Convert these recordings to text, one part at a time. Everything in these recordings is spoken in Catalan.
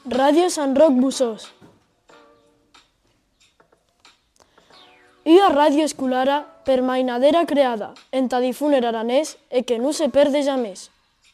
Ràdio Sant Roc Busós. Ia ràdio escolara per mainadera creada enta difuner aranès e que no se perde jamés.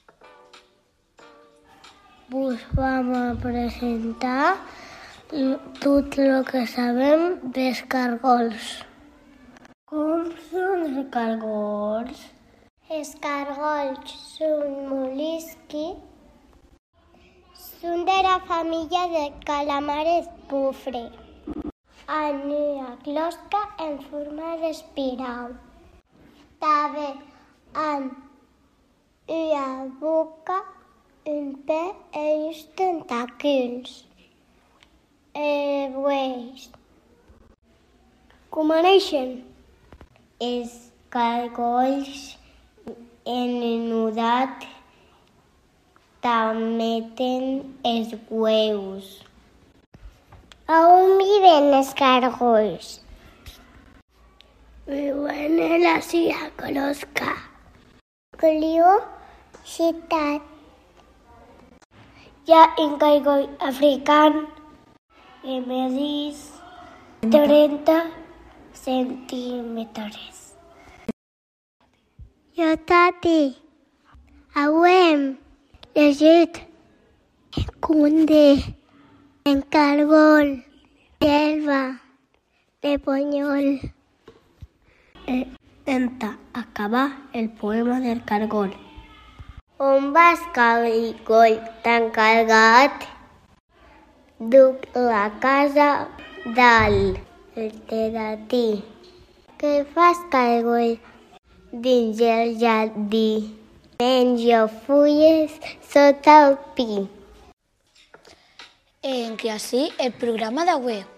Vos vam a presentar tot el que sabem dels cargols. Com són els cargols? Els cargols són mol·luscs. Són de la família de calamares bufre. Han una closca en forma d'espiral. També han una boca, un peu i uns tentacles. Com neixen? Els cargols enudats també tenen els huevos. A on viven els cargols? Viuen a la closca. Clio, ciutat. Hi ha un cargol africà que medeix 30 centímetres. Jo, tati, avui hem llegit Cunde, en cargol, selva, de ponyol. Tenta acabar el poema del cargol. On vas, cargol tan cargat? Duc la casa dalt de ti. Què fas, cargol, dins el jardí? Menjo fulles sota el pi. Que així el programa d'avui.